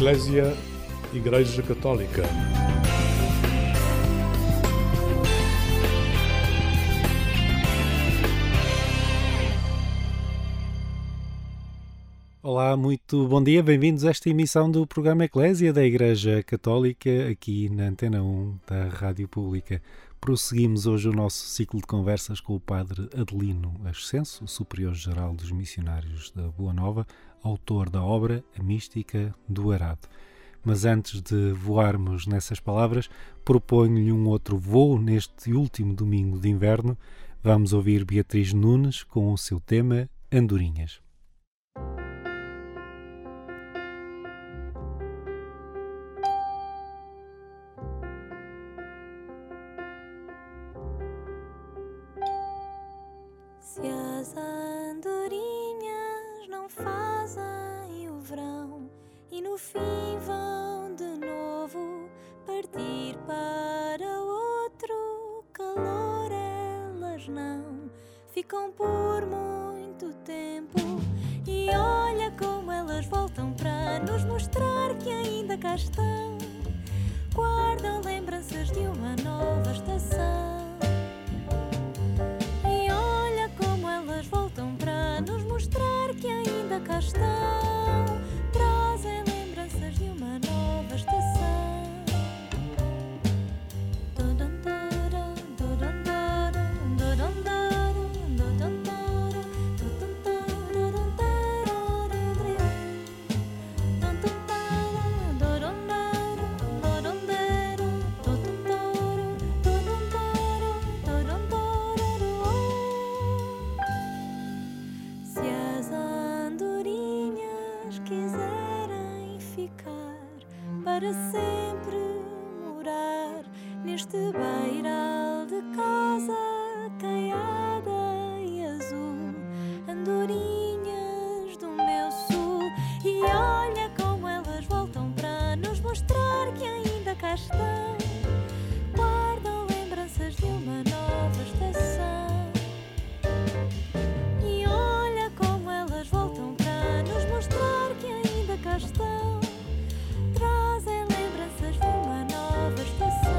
Eclésia, Igreja Católica. Olá, muito bom dia, bem-vindos a esta emissão do programa Eclésia da Igreja Católica, aqui na Antena 1 da Rádio Pública. Prosseguimos hoje o nosso ciclo de conversas com o Padre Adelino Ascenso, Superior-Geral dos Missionários da Boa Nova, autor da obra A Mística do Arado. Mas antes de voarmos nessas palavras, proponho-lhe um outro voo neste último domingo de inverno. Vamos ouvir Beatriz Nunes com o seu tema Andorinhas. Se as andorinhas não fazem o verão e no fim vão de novo partir para outro calor, elas não ficam por muito tempo. E olha como elas voltam para nos mostrar que ainda cá estão, guardam lembranças de uma nova estação. Que ainda cá estão, trazem lembranças de uma nova estação. Para sempre morar neste beiral de casa caiada e azul, andorinhas do meu sul. E olha como elas voltam para nos mostrar que ainda cá estão, guardam lembranças de uma nova estação. E olha como elas voltam para nos mostrar que ainda cá estão, trazem lembranças de uma nova estação.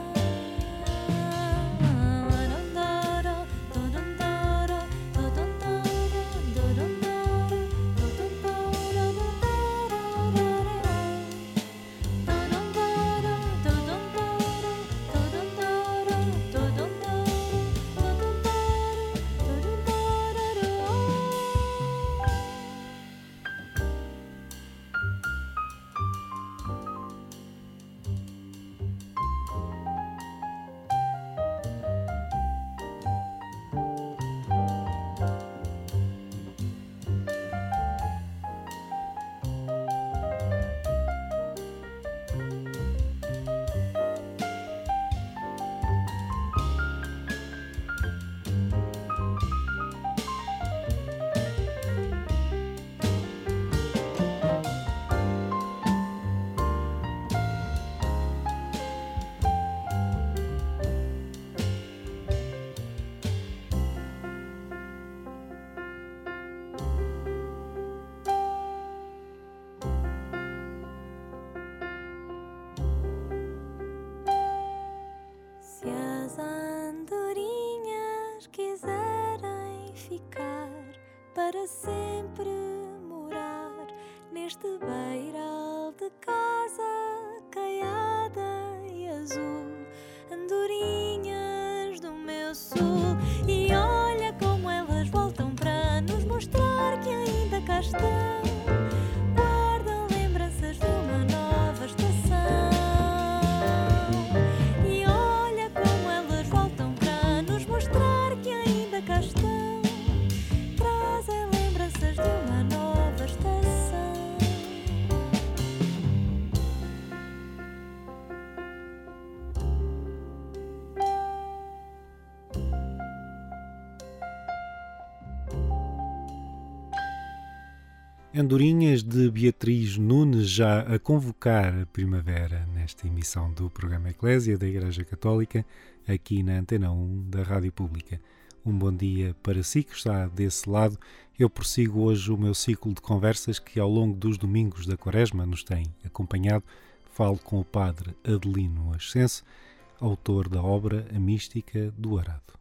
Se as andorinhas quiserem ficar para sempre morar neste beiral de casa caiada e azul, andorinhas do meu sul. E olha como elas voltam para nos mostrar que ainda cá estão, guardam lembranças de uma nova estação. Trazem lembranças de uma nova estação. Andorinhas de Beatriz Nunes, já a convocar a primavera nesta emissão do programa Eclésia da Igreja Católica, aqui na Antena 1 da Rádio Pública. Um bom dia para si que está desse lado. Eu prossigo hoje o meu ciclo de conversas que ao longo dos domingos da Quaresma nos tem acompanhado. Falo com o padre Adelino Ascense, autor da obra A Mística do Arado.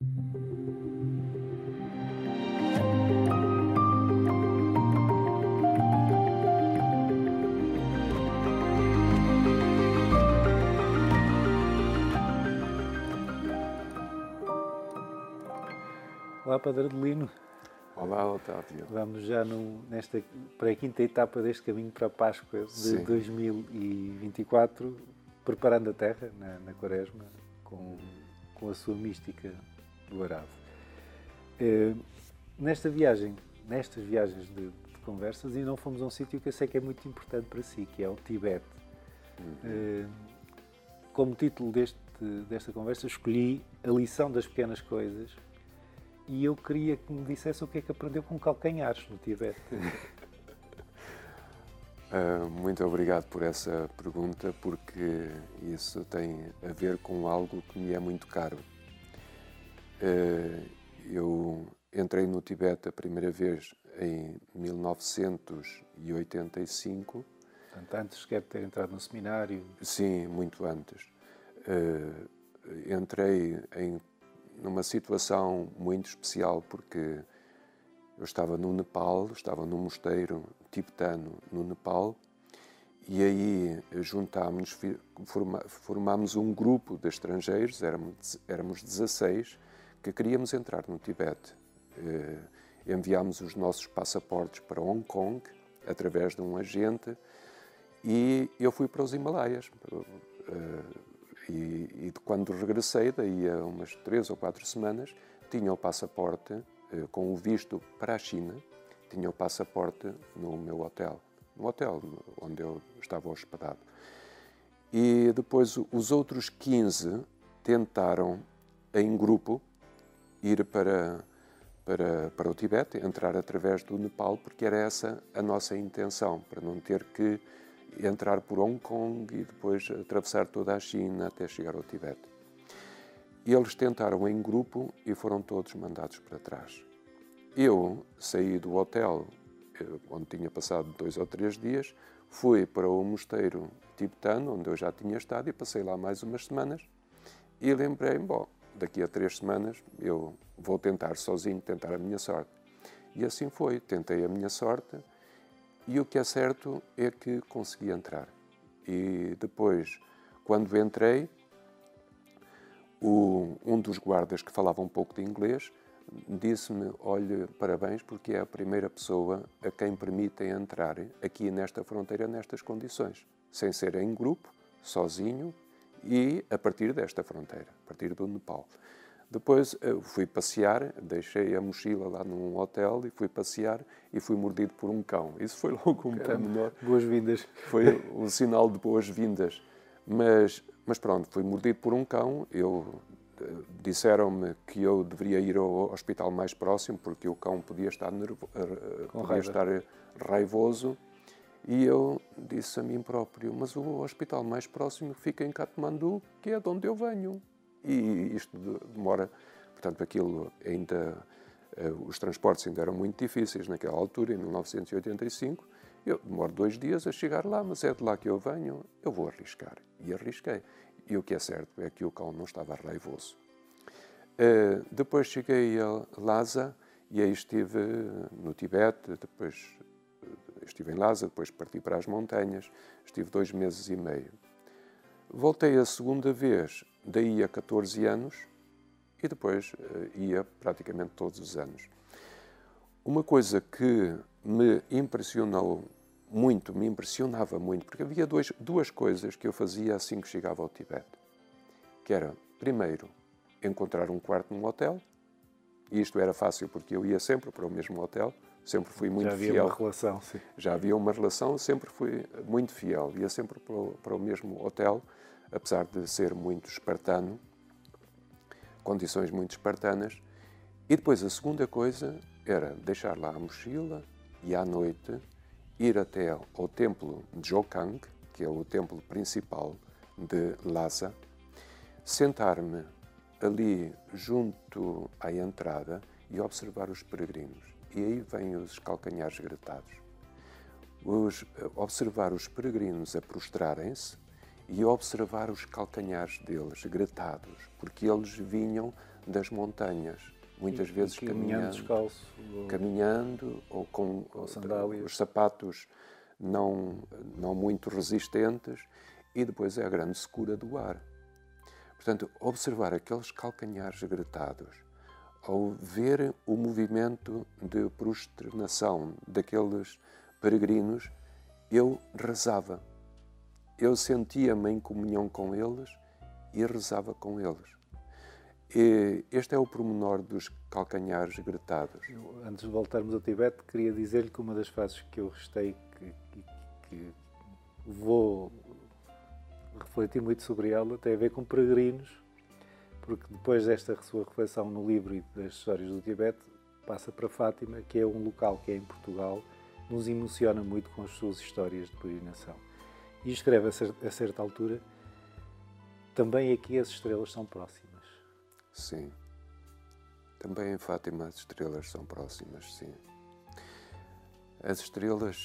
Olá, Padre Adelino. Olá, Otávio. Vamos já para a quinta etapa deste caminho para a Páscoa de Sim. 2024, preparando a terra na Quaresma com a sua mística do arado. Nestas viagens de conversas, e não fomos a um sítio que eu sei que é muito importante para si, que é o Tibete. Como título desta conversa, escolhi A Lição das Pequenas Coisas. E eu queria que me dissesse o que é que aprendeu com calcanhares no Tibete. Muito obrigado por essa pergunta, porque isso tem a ver com algo que me é muito caro. Eu entrei no Tibete a primeira vez em 1985. Portanto, antes sequer de ter entrado no seminário? Sim, muito antes. Entrei numa situação muito especial, porque eu estava no Nepal, estava num mosteiro tibetano no Nepal, e aí juntámos-nos, formámos um grupo de estrangeiros, éramos 16, que queríamos entrar no Tibete. Enviámos os nossos passaportes para Hong Kong, através de um agente, e eu fui para os Himalaias. E quando regressei, daí a umas 3 ou 4 semanas, tinha o passaporte, com o visto para a China, tinha o passaporte no meu hotel, no hotel onde eu estava hospedado. E depois os outros 15 tentaram, em grupo, ir para o Tibete, entrar através do Nepal, porque era essa a nossa intenção, para não ter que entrar por Hong Kong e depois atravessar toda a China até chegar ao Tibete. E eles tentaram em grupo e foram todos mandados para trás. Eu saí do hotel, onde tinha passado 2 ou 3 dias, fui para o mosteiro tibetano, onde eu já tinha estado, e passei lá mais umas semanas, e lembrei-me, daqui a 3 semanas eu vou tentar sozinho, tentar a minha sorte. E assim foi, tentei a minha sorte, e o que é certo é que consegui entrar. E depois, quando entrei, um dos guardas que falava um pouco de inglês disse-me: olha, parabéns, porque é a primeira pessoa a quem permitem entrar aqui nesta fronteira nestas condições, sem ser em grupo, sozinho e a partir desta fronteira, a partir do Nepal. Depois fui passear, deixei a mochila lá num hotel e fui passear e fui mordido por um cão. Isso foi logo um pormenor. Boas-vindas. Foi um sinal de boas-vindas. Mas pronto, fui mordido por um cão. Disseram-me que eu deveria ir ao hospital mais próximo, porque o cão podia estar raivoso. E eu disse a mim próprio: mas o hospital mais próximo fica em Katmandu, que é de onde eu venho. E isto demora, portanto, aquilo ainda, os transportes ainda eram muito difíceis naquela altura, em 1985. Eu demoro 2 dias a chegar lá, mas é de lá que eu venho, eu vou arriscar. E arrisquei. E o que é certo é que o cão não estava raivoso. Depois cheguei a Lhasa e aí estive no Tibete, depois estive em Lhasa, depois parti para as montanhas, estive 2 meses e meio. Voltei a segunda vez, daí a 14 anos, e depois ia praticamente todos os anos. Uma coisa que me impressionava muito, porque havia duas coisas que eu fazia assim que chegava ao Tibete, que era, primeiro, encontrar um quarto num hotel, e isto era fácil porque eu ia sempre para o mesmo hotel, sempre fui muito fiel. Já havia uma relação, sim. Já havia uma relação, sempre fui muito fiel, ia sempre para o mesmo hotel, apesar de ser muito espartano, condições muito espartanas. E depois a segunda coisa era deixar lá a mochila e à noite ir até ao templo de Jokang, que é o templo principal de Lhasa, sentar-me ali junto à entrada e observar os peregrinos. E aí vêm os calcanhares gretados. Observar os peregrinos a prostrarem-se e observar os calcanhares deles gretados, porque eles vinham das montanhas, muitas vezes caminhando descalço, caminhando ou com sandálias, os sapatos não muito resistentes, e depois é a grande secura do ar. Portanto, observar aqueles calcanhares gretados, ao ver o movimento de prosternação daqueles peregrinos, eu rezava. Eu sentia-me em comunhão com eles e rezava com eles. E este é o pormenor dos calcanhares gretados. Antes de voltarmos ao Tibete, queria dizer-lhe que uma das frases que eu restei, que vou refletir muito sobre ela, tem a ver com peregrinos, porque depois desta sua reflexão no livro e das histórias do Tibete, passa para Fátima, que é um local que é em Portugal, nos emociona muito com as suas histórias de peregrinação. E escreve a certa altura, também aqui as estrelas são próximas. Sim. Também em Fátima as estrelas são próximas, sim. As estrelas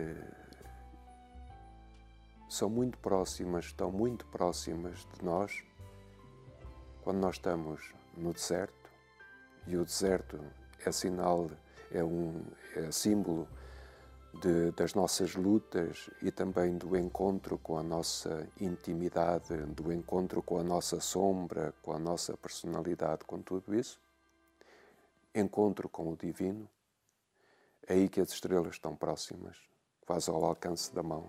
são muito próximas, estão muito próximas de nós quando nós estamos no deserto, e o deserto é sinal, é símbolo das nossas lutas e também do encontro com a nossa intimidade, do encontro com a nossa sombra, com a nossa personalidade, com tudo isso. Encontro com o divino, é aí que as estrelas estão próximas, quase ao alcance da mão.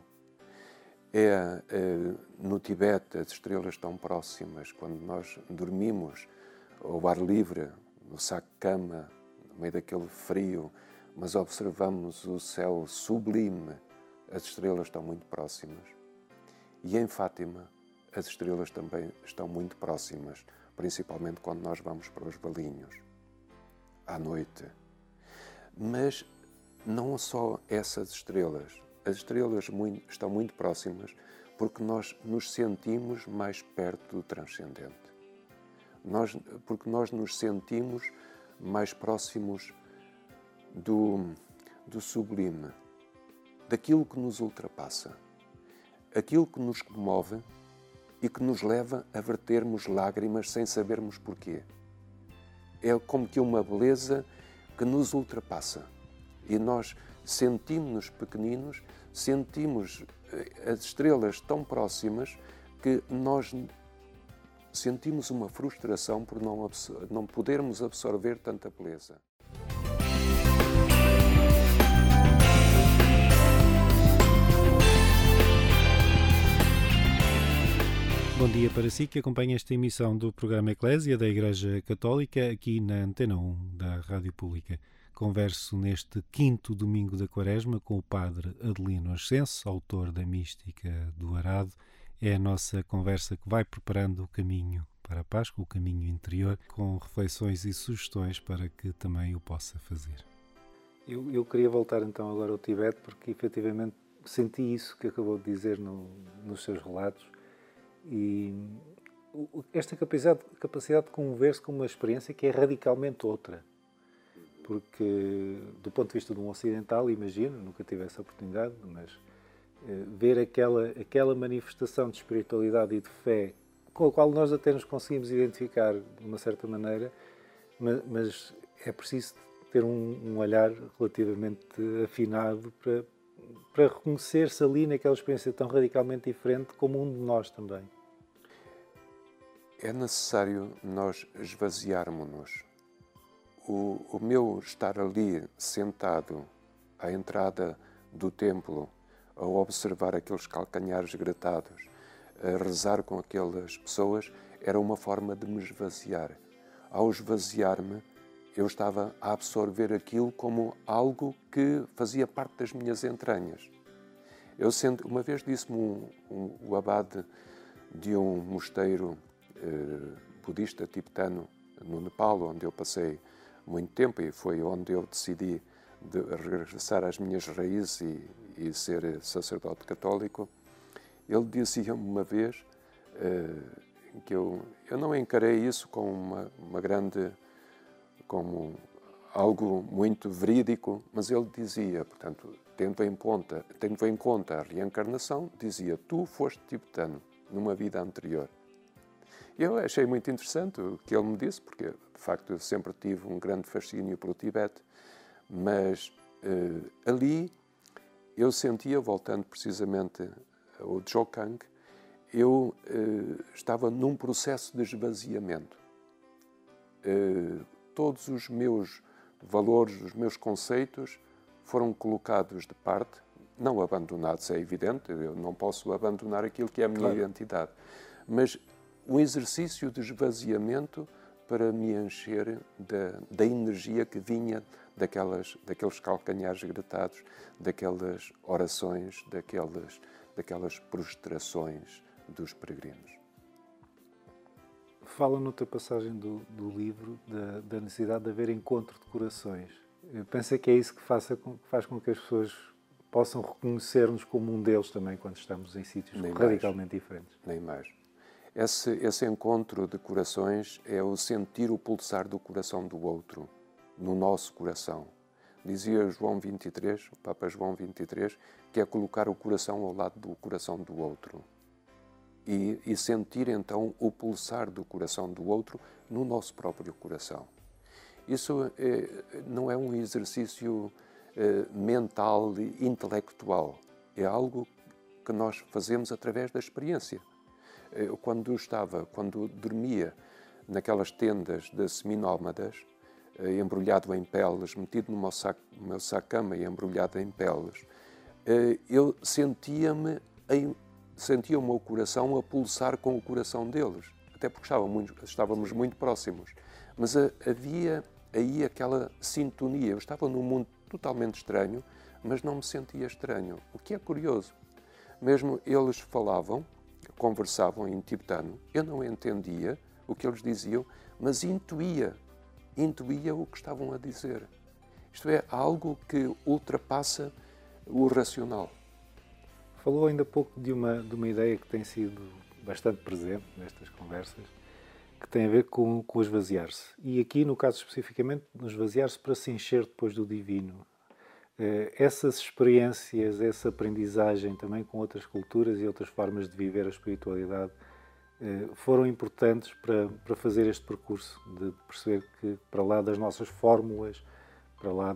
No Tibete as estrelas estão próximas quando nós dormimos ao ar livre, no saco-cama, no meio daquele frio, mas observamos o céu sublime, as estrelas estão muito próximas. E em Fátima, as estrelas também estão muito próximas, principalmente quando nós vamos para os Valinhos, à noite. Mas não só essas estrelas, as estrelas estão muito próximas porque nós nos sentimos mais perto do transcendente. Porque nós nos sentimos mais próximos do sublime, daquilo que nos ultrapassa, aquilo que nos comove e que nos leva a vertermos lágrimas sem sabermos porquê. É como que uma beleza que nos ultrapassa e nós sentimos-nos pequeninos, sentimos as estrelas tão próximas que nós sentimos uma frustração por não podermos absorver tanta beleza. Bom dia para si que acompanha esta emissão do programa Eclésia da Igreja Católica aqui na Antena 1 da Rádio Pública. Converso neste 5º domingo da Quaresma com o Padre Adelino Ascenso, autor da Mística do Arado. É a nossa conversa que vai preparando o caminho para a Páscoa, o caminho interior, com reflexões e sugestões para que também o possa fazer. Eu queria voltar então agora ao Tibete porque efetivamente senti isso que acabou de dizer nos seus relatos. E esta capacidade de comover-se com uma experiência que é radicalmente outra. Porque, do ponto de vista de um ocidental, imagino, nunca tive essa oportunidade, mas ver aquela manifestação de espiritualidade e de fé com a qual nós até nos conseguimos identificar de uma certa maneira, mas é preciso ter um olhar relativamente afinado para reconhecer-se ali naquela experiência tão radicalmente diferente como um de nós também. É necessário nós esvaziarmos-nos. O meu estar ali sentado à entrada do templo, a observar aqueles calcanhares gretados, a rezar com aquelas pessoas, era uma forma de me esvaziar. Ao esvaziar-me, eu estava a absorver aquilo como algo que fazia parte das minhas entranhas. Uma vez disse-me o abade de um mosteiro budista tibetano no Nepal, onde eu passei muito tempo e foi onde eu decidi de regressar às minhas raízes e ser sacerdote católico. Ele dizia-me uma vez que eu não encarei isso como uma grande, como algo muito verídico, mas ele dizia, portanto, tendo em conta a reencarnação, dizia: tu foste tibetano numa vida anterior. Eu achei muito interessante o que ele me disse, porque, de facto, eu sempre tive um grande fascínio pelo Tibete, mas ali eu sentia, voltando precisamente ao Dzogchen, eu estava num processo de esvaziamento. Todos os meus valores, os meus conceitos foram colocados de parte, não abandonados, é evidente, eu não posso abandonar aquilo que é a minha identidade, mas um exercício de esvaziamento para me encher da energia que vinha daqueles calcanhares gretados, daquelas orações, daquelas prostrações dos peregrinos. Fala noutra passagem do livro da necessidade de haver encontro de corações. Eu penso que é isso que faz com que as pessoas possam reconhecer-nos como um deles também quando estamos em sítios radicalmente diferentes. Nem mais. Esse encontro de corações é o sentir o pulsar do coração do outro, no nosso coração. Dizia João 23, o Papa João 23, que é colocar o coração ao lado do coração do outro. E sentir então o pulsar do coração do outro no nosso próprio coração. Isso não é um exercício mental e intelectual, é algo que nós fazemos através da experiência. Eu, quando dormia naquelas tendas de seminómadas, embrulhado em peles, metido no meu saco-cama e embrulhado em peles, eu sentia o meu coração a pulsar com o coração deles, até porque estávamos muito próximos. Mas havia aí aquela sintonia. Eu estava num mundo totalmente estranho, mas não me sentia estranho. O que é curioso. Mesmo eles conversavam em tibetano, eu não entendia o que eles diziam, mas intuía o que estavam a dizer. Isto é algo que ultrapassa o racional. Falou ainda há pouco de uma ideia que tem sido bastante presente nestas conversas, que tem a ver com o esvaziar-se. E aqui, no caso especificamente, no esvaziar-se para se encher depois do divino. Essas experiências, essa aprendizagem também com outras culturas e outras formas de viver a espiritualidade foram importantes para fazer este percurso, de perceber que para lá das nossas fórmulas, para lá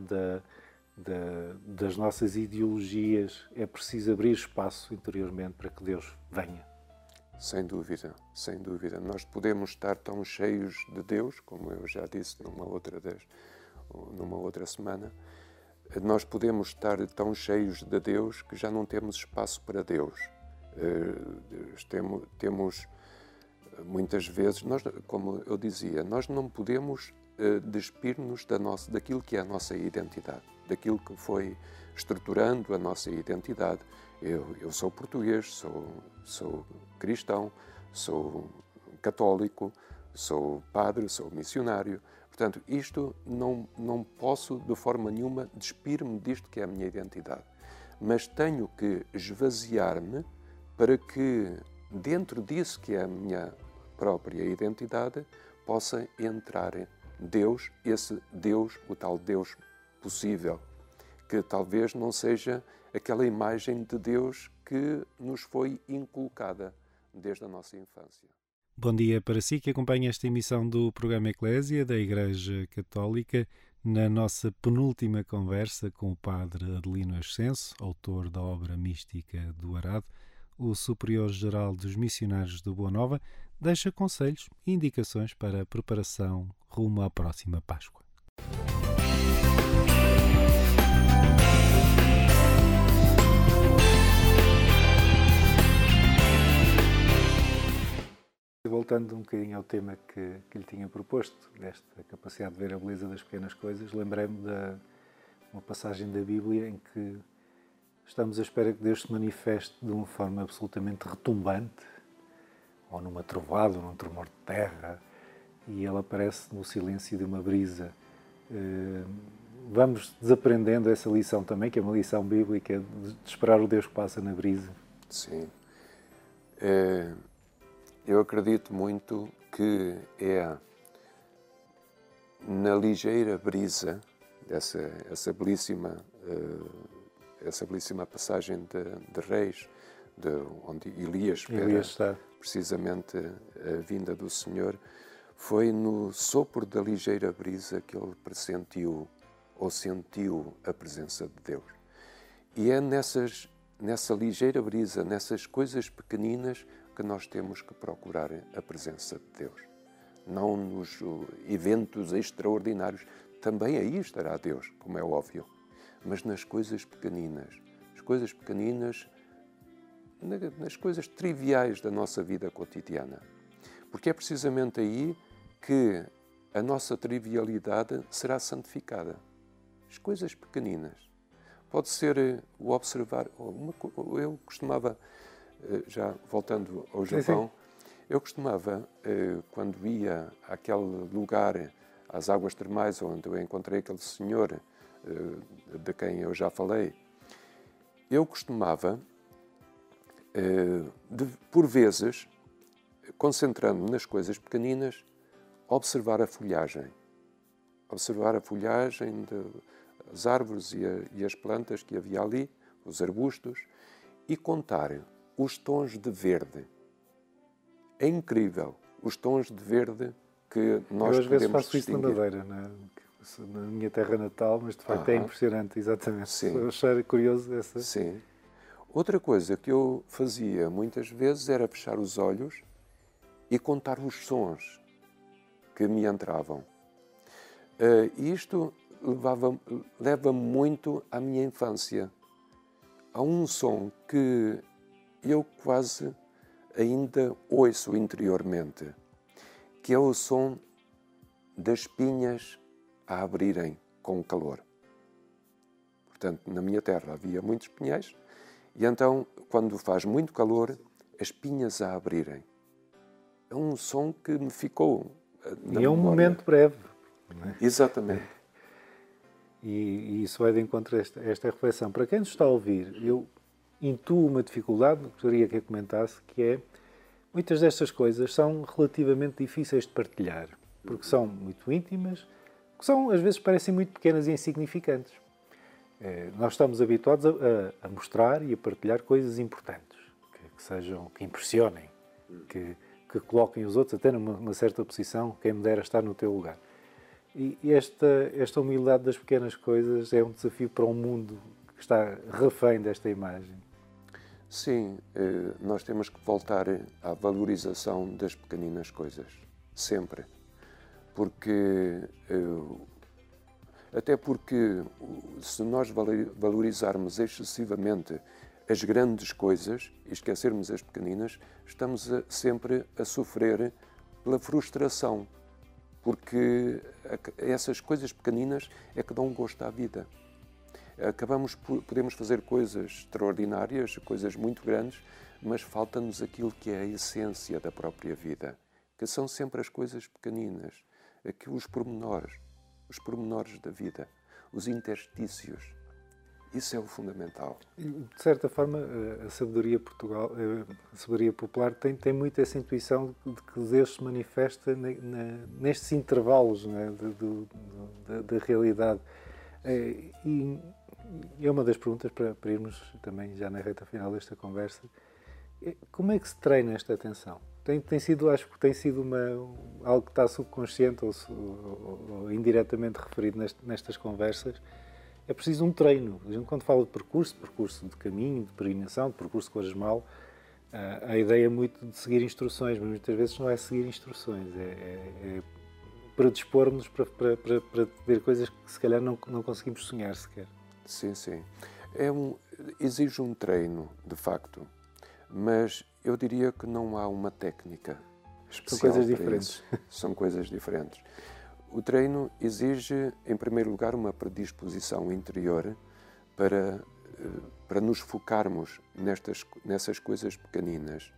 das nossas ideologias, é preciso abrir espaço interiormente para que Deus venha. Sem dúvida, sem dúvida. Nós podemos estar tão cheios de Deus, como eu já disse numa outra semana, nós podemos estar tão cheios de Deus que já não temos espaço para Deus. Temos muitas vezes, como eu dizia, nós não podemos despir-nos daquilo que é a nossa identidade, daquilo que foi estruturando a nossa identidade. Eu sou português, sou cristão, sou católico, sou padre, sou missionário. Portanto, isto não posso de forma nenhuma despir-me disto que é a minha identidade. Mas tenho que esvaziar-me para que dentro disso que é a minha própria identidade possa entrar Deus, esse Deus, o tal Deus possível, que talvez não seja aquela imagem de Deus que nos foi inculcada desde a nossa infância. Bom dia para si que acompanha esta emissão do programa Eclésia da Igreja Católica, na nossa penúltima conversa com o padre Adelino Ascenso, autor da obra mística do Arado. O Superior-Geral dos Missionários de Boa Nova deixa conselhos e indicações para a preparação rumo à próxima Páscoa. Voltando um bocadinho ao tema que lhe tinha proposto, desta capacidade de ver a beleza das pequenas coisas, lembrei-me de uma passagem da Bíblia em que estamos à espera que Deus se manifeste de uma forma absolutamente retumbante, ou numa trovada, ou num tremor de terra, e Ele aparece no silêncio de uma brisa. Vamos desaprendendo essa lição também, que é uma lição bíblica, de esperar o Deus que passa na brisa. Sim. Eu acredito muito que é na ligeira brisa essa belíssima passagem de Reis, onde Elias espera precisamente a vinda do Senhor, foi no sopro da ligeira brisa que ele pressentiu ou sentiu a presença de Deus. E é nessa ligeira brisa, nessas coisas pequeninas, que nós temos que procurar a presença de Deus. Não nos eventos extraordinários. Também aí estará Deus, como é óbvio. Mas nas coisas pequeninas. As coisas pequeninas, nas coisas triviais da nossa vida cotidiana. Porque é precisamente aí que a nossa trivialidade será santificada. As coisas pequeninas. Pode ser o observar. Eu costumava, já voltando ao Japão, eu costumava, quando ia àquele lugar, às águas termais, onde eu encontrei aquele senhor de quem eu já falei, eu costumava, por vezes, concentrando-me nas coisas pequeninas, observar a folhagem. Observar a folhagem das árvores e as plantas que havia ali, os arbustos, e contar os tons de verde. É incrível os tons de verde que nós podemos distinguir. Eu às vezes faço isso na Madeira, na minha terra natal, mas de facto é impressionante, exatamente. Sim. Eu achei curioso essa... Sim. Outra coisa que eu fazia muitas vezes era fechar os olhos e contar os sons que me entravam. E isto leva-me muito à minha infância. Há um som que eu quase ainda ouço interiormente, que é o som das pinhas a abrirem com calor. Portanto, na minha terra havia muitos pinhais e então, quando faz muito calor, as pinhas a abrirem. É um som que me ficou na memória. Um momento breve. Não é? Exatamente. E isso vai de encontro a esta reflexão. Para quem nos está a ouvir, eu intuo uma dificuldade, gostaria que eu comentasse, que é, muitas destas coisas são relativamente difíceis de partilhar, porque são muito íntimas, que são, às vezes, parecem muito pequenas e insignificantes. Nós estamos habituados a mostrar e a partilhar coisas importantes, que impressionem, que coloquem os outros até numa certa posição, quem me dera estar no teu lugar. E esta humildade das pequenas coisas é um desafio para um mundo que está refém desta imagem. Sim, nós temos que voltar à valorização das pequeninas coisas, sempre. Até porque se nós valorizarmos excessivamente as grandes coisas e esquecermos as pequeninas, estamos sempre a sofrer pela frustração, porque essas coisas pequeninas é que dão gosto à vida. Podemos fazer coisas extraordinárias, coisas muito grandes, mas falta-nos aquilo que é a essência da própria vida, que são sempre as coisas pequeninas, os pormenores da vida, os interstícios. Isso é o fundamental. De certa forma, a sabedoria popular tem muito essa intuição de que Deus se manifesta nestes intervalos, não é, da realidade. E é uma das perguntas para irmos também já na reta final desta conversa. Como é que se treina esta atenção? Acho que tem sido algo que está subconsciente ou indiretamente referido nestas conversas. É preciso um treino. A gente, quando fala de percurso de caminho, de peregrinação, de percurso de Quaresmal, a ideia é muito de seguir instruções, mas muitas vezes não é seguir instruções, é predispor-nos para ver coisas que se calhar não conseguimos sonhar sequer. Sim, sim. Exige um treino, de facto, mas eu diria que não há uma técnica especial. São coisas diferentes. São coisas diferentes. O treino exige, em primeiro lugar, uma predisposição interior para nos focarmos nessas coisas pequeninas.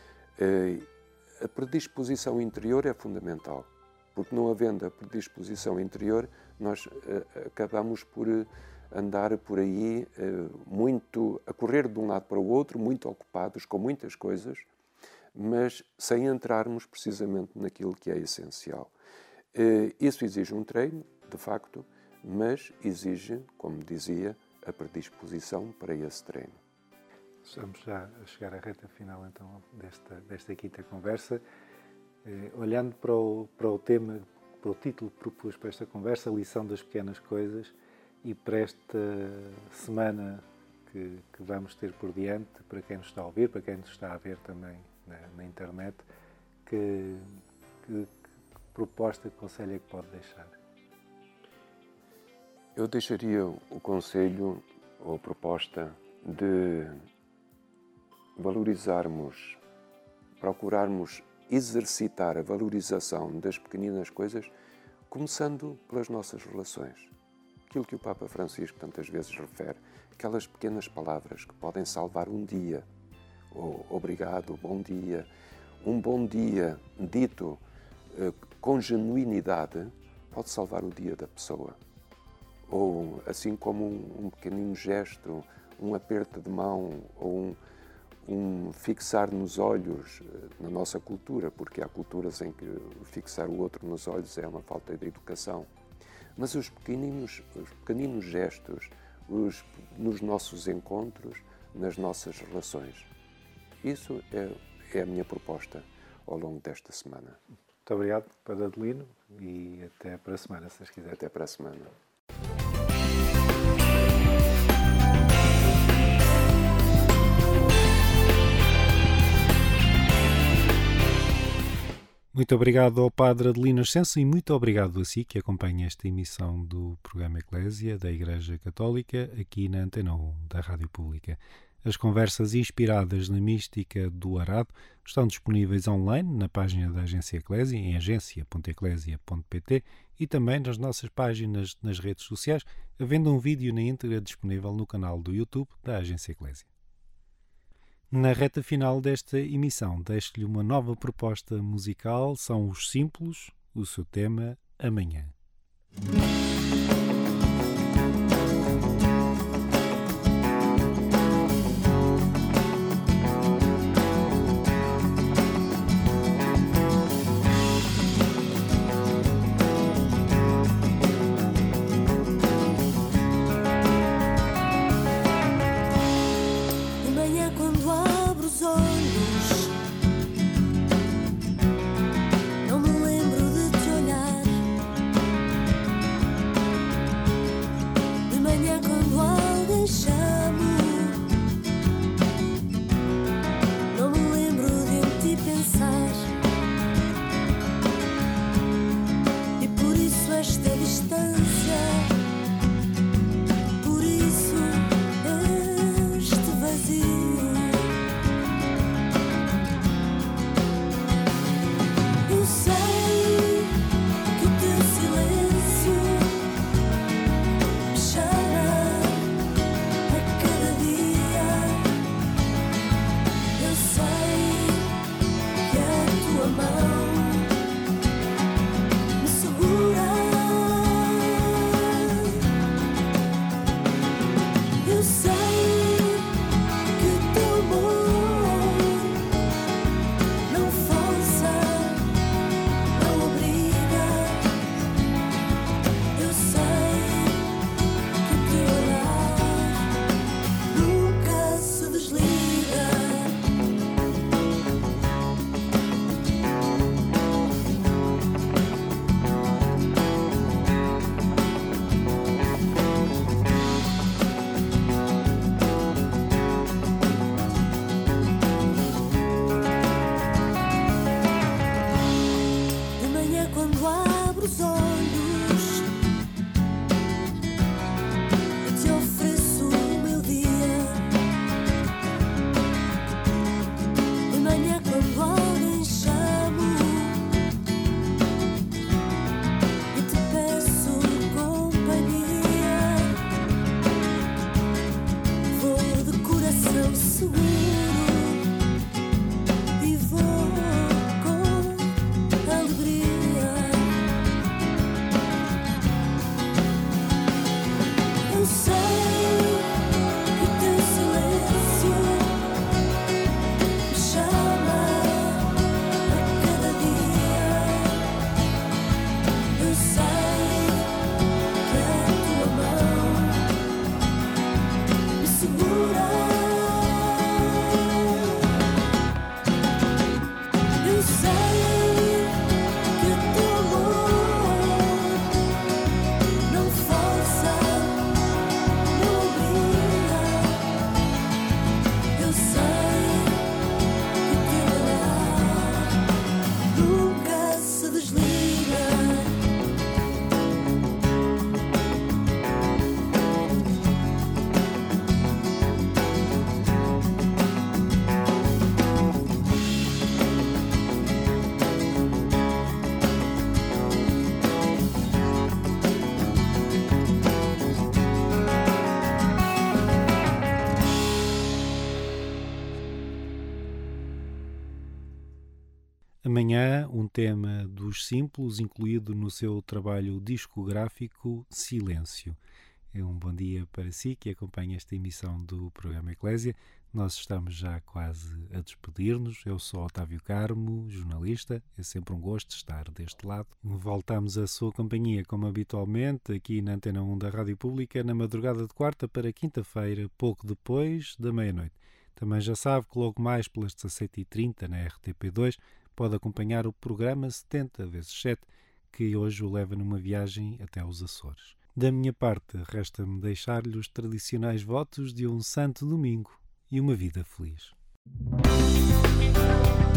A predisposição interior é fundamental, porque não havendo a predisposição interior, nós acabamos por andar por aí muito, a correr de um lado para o outro, muito ocupados com muitas coisas, mas sem entrarmos precisamente naquilo que é essencial. Isso exige um treino, de facto, mas exige, como dizia, a predisposição para esse treino. Estamos já a chegar à reta final então desta quinta conversa. Olhando para o tema, para o título que propus para esta conversa, a lição das pequenas coisas, e para esta semana que vamos ter por diante, para quem nos está a ouvir, para quem nos está a ver também na internet, que proposta, que conselho é que pode deixar? Eu deixaria o conselho ou a proposta de valorizarmos, procurarmos exercitar a valorização das pequeninas coisas, começando pelas nossas relações. Aquilo que o Papa Francisco tantas vezes refere, aquelas pequenas palavras que podem salvar um dia. Ou obrigado, bom dia. Um bom dia dito com genuinidade pode salvar o dia da pessoa. Ou assim como um pequenino gesto, um aperto de mão ou um fixar nos olhos na nossa cultura, porque há culturas em que fixar o outro nos olhos é uma falta de educação. Mas os pequeninos gestos nos nossos encontros, nas nossas relações. Isso é a minha proposta ao longo desta semana. Muito obrigado, Padre Adelino, e até para a semana, se vocês quiserem. Até para a semana. Muito obrigado ao Padre Adelino Ascenso e muito obrigado a si que acompanha esta emissão do programa Eclésia da Igreja Católica aqui na Antena 1 da Rádio Pública. As conversas inspiradas na mística do Arado estão disponíveis online na página da Agência Eclésia, em agencia.eclesia.pt, e também nas nossas páginas nas redes sociais, havendo um vídeo na íntegra disponível no canal do YouTube da Agência Eclésia. Na reta final desta emissão, deixo-lhe uma nova proposta musical, são os Simples, o seu tema Amanhã. Amanhã, um tema dos Simples, incluído no seu trabalho discográfico Silêncio. É um bom dia para si que acompanha esta emissão do programa Eclésia. Nós estamos já quase a despedir-nos. Eu sou Otávio Carmo, jornalista. É sempre um gosto estar deste lado. Voltamos à sua companhia, como habitualmente, aqui na Antena 1 da Rádio Pública, na madrugada de quarta para quinta-feira, pouco depois da meia-noite. Também já sabe que logo mais pelas 17h30 na RTP2 pode acompanhar o programa 70x7, que hoje o leva numa viagem até aos Açores. Da minha parte, resta-me deixar-lhe os tradicionais votos de um santo domingo e uma vida feliz.